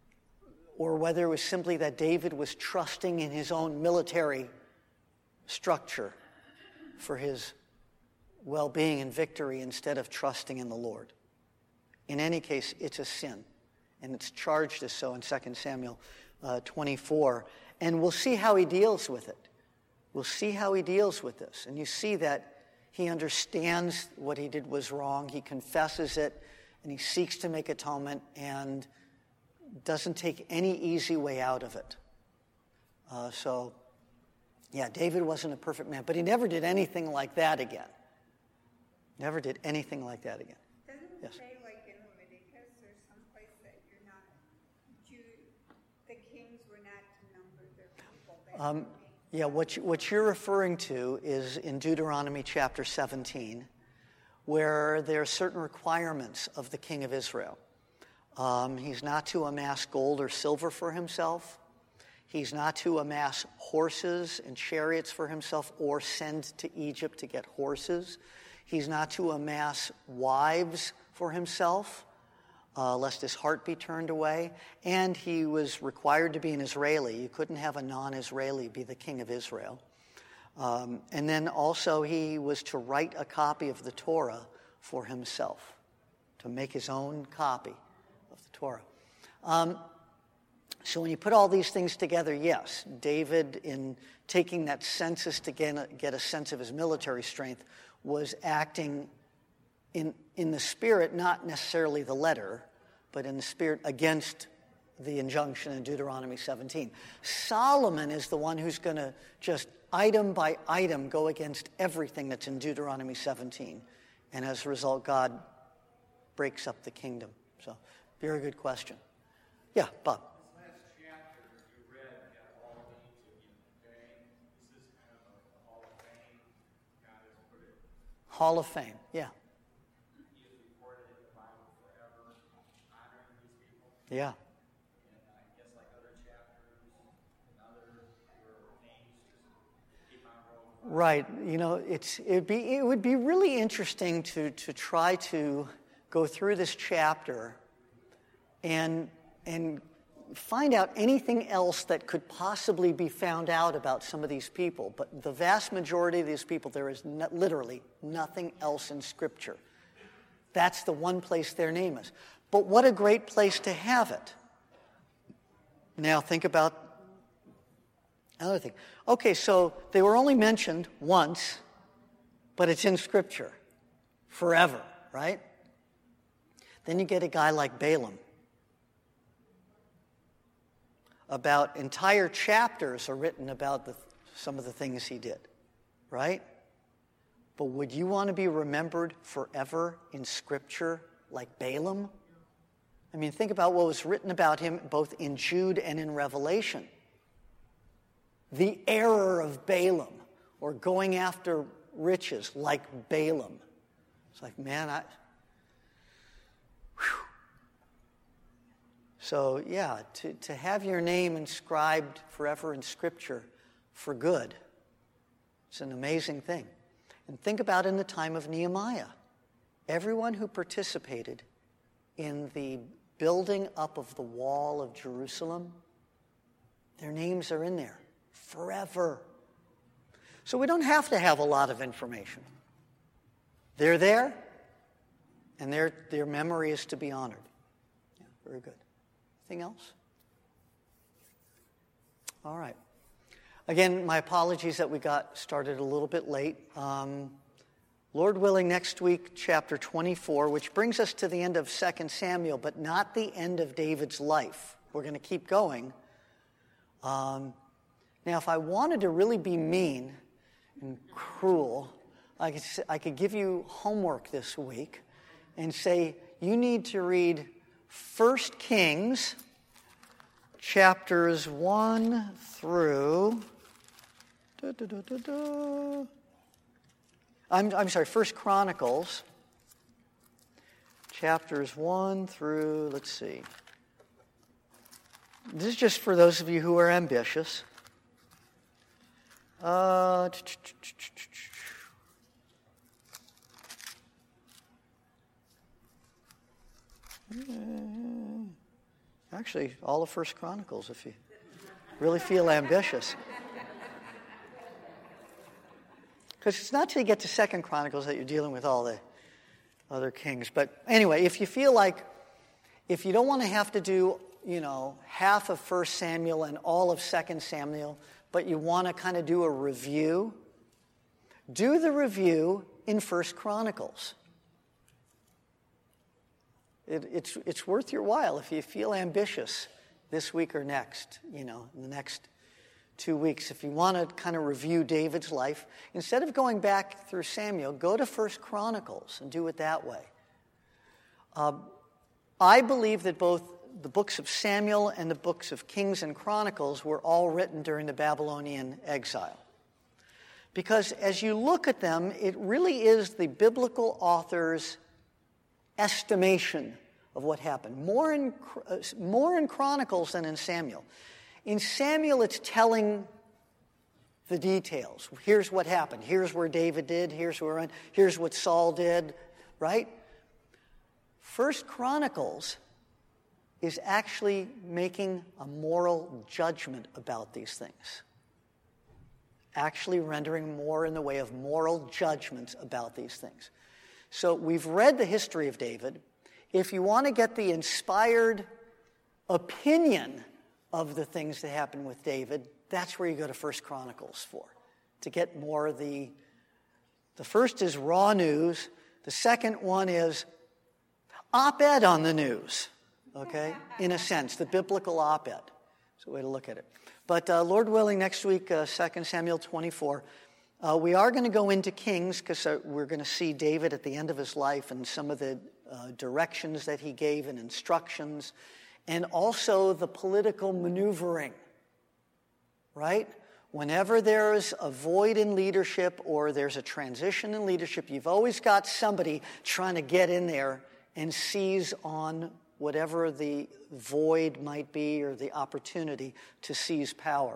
or whether it was simply that David was trusting in his own military structure for his well-being and victory instead of trusting in the Lord. In any case, it's a sin, and it's charged as so in Second Samuel uh, twenty-four. And we'll see how he deals with it. We'll see how he deals with this. And you see that he understands what he did was wrong. He confesses it, and he seeks to make atonement, and doesn't take any easy way out of it. Uh, so, yeah, David wasn't a perfect man, but he never did anything like that again. Never did anything like that again. Doesn't it Yes. say, like in Leviticus, there's some place that you're not, Jew, the kings were not to number their people? That Um, yeah, what, you, what you're referring to is in Deuteronomy chapter seventeen, where there are certain requirements of the king of Israel. Um, he's not to amass gold or silver for himself. He's not to amass horses and chariots for himself or send to Egypt to get horses. He's not to amass wives for himself, uh, lest his heart be turned away. And he was required to be an Israeli. You couldn't have a non-Israeli be the king of Israel. Um, and then also he was to write a copy of the Torah for himself, to make his own copy of the Torah. Um, So when you put all these things together, yes, David, in taking that census to get, get a sense of his military strength, was acting in, in the spirit, not necessarily the letter, but in the spirit against the injunction in Deuteronomy seventeen. Solomon is the one who's going to just item by item go against everything that's in Deuteronomy seventeen. And as a result, God breaks up the kingdom. So, very good question. Yeah, Bob. Hall of Fame, yeah. He is recorded in the Bible forever, honoring these people. Yeah. And I guess like other chapters, Right. You know, it's it'd be it would be really interesting to to try to go through this chapter and and find out anything else that could possibly be found out about some of these people. But the vast majority of these people, there is no, literally nothing else in Scripture. That's the one place their name is. But what a great place to have it. Now think about another thing. Okay, so they were only mentioned once, but it's in Scripture forever, right? Then you get a guy like Balaam. About entire chapters are written about the, some of the things he did, right? But would you want to be remembered forever in Scripture like Balaam? I mean, think about what was written about him both in Jude and in Revelation. The error of Balaam, or going after riches like Balaam. It's like, man, I... Whew. So, yeah, to, to have your name inscribed forever in Scripture for good, it's an amazing thing. And think about in the time of Nehemiah. Everyone who participated in the building up of the wall of Jerusalem, their names are in there forever. So we don't have to have a lot of information. They're there, and their, their memory is to be honored. Yeah, very good. Anything else? All right. Again, my apologies that we got started a little bit late. Um, Lord willing, next week, chapter twenty-four, which brings us to the end of Second Samuel, but not the end of David's life. We're going to keep going. Um, now, if I wanted to really be mean and cruel, I could, I could give you homework this week and say, you need to read First Kings, chapters one through... Da, da, da, da, da. I'm, I'm sorry, First Chronicles, chapters one through, let's see. This is just for those of you who are ambitious. Uh, actually, all of First Chronicles, if you really feel ambitious. Because it's not till you get to Second Chronicles that you're dealing with all the other kings. But anyway, if you feel like, if you don't want to have to do, you know, half of First Samuel and all of Second Samuel, but you want to kind of do a review, do the review in First Chronicles. It, it's, it's worth your while if you feel ambitious this week or next, you know, in the next two weeks. If you want to kind of review David's life, instead of going back through Samuel, go to First Chronicles and do it that way. Uh, I believe that both the books of Samuel and the books of Kings and Chronicles were all written during the Babylonian exile. Because as you look at them, it really is the biblical author's estimation of what happened. More in, uh, more in Chronicles than in Samuel. In Samuel, it's telling the details. Here's what happened. Here's where David did. Here's where. Here's what Saul did. Right? First Chronicles is actually making a moral judgment about these things. Actually rendering more in the way of moral judgments about these things. So we've read the history of David. If you want to get the inspired opinion of the things that happened with David, that's where you go to First Chronicles for, to get more of the, the first is raw news, the second one is op-ed on the news, okay, in a sense, the biblical op-ed. It's a way to look at it. But uh, Lord willing, next week, uh, Second Samuel twenty-four, uh, we are going to go into Kings because uh, we're going to see David at the end of his life and some of the uh, directions that he gave and instructions, and also the political maneuvering, right? Whenever there's a void in leadership or there's a transition in leadership, you've always got somebody trying to get in there and seize on whatever the void might be or the opportunity to seize power.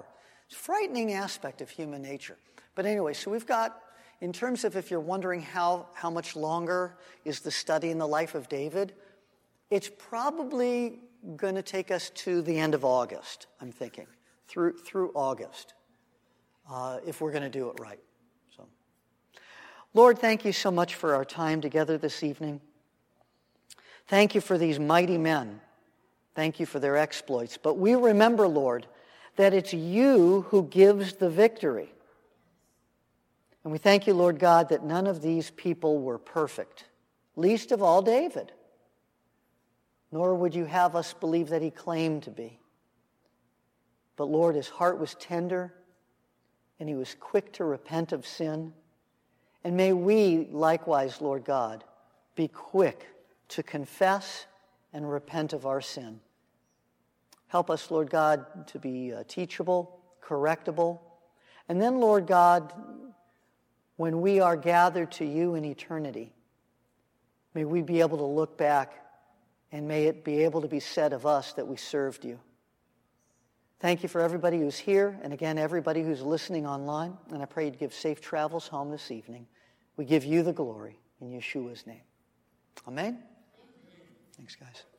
It's a frightening aspect of human nature. But anyway, so we've got, in terms of if you're wondering how, how much longer is the study in the life of David, it's probably going to take us to the end of August, I'm thinking, through through August, uh, if we're going to do it right. So, Lord, thank you so much for our time together this evening. Thank you for these mighty men. Thank you for their exploits. But we remember, Lord, that it's you who gives the victory. And we thank you, Lord God, that none of these people were perfect, least of all David. Nor would you have us believe that he claimed to be. But Lord, his heart was tender, and he was quick to repent of sin. And may we likewise, Lord God, be quick to confess and repent of our sin. Help us, Lord God, to be uh, teachable, correctable. And then, Lord God, when we are gathered to you in eternity, may we be able to look back and may it be able to be said of us that we served you. Thank you for everybody who's here, and again, everybody who's listening online. And I pray you'd give safe travels home this evening. We give you the glory in Yeshua's name. Amen? Thanks, guys.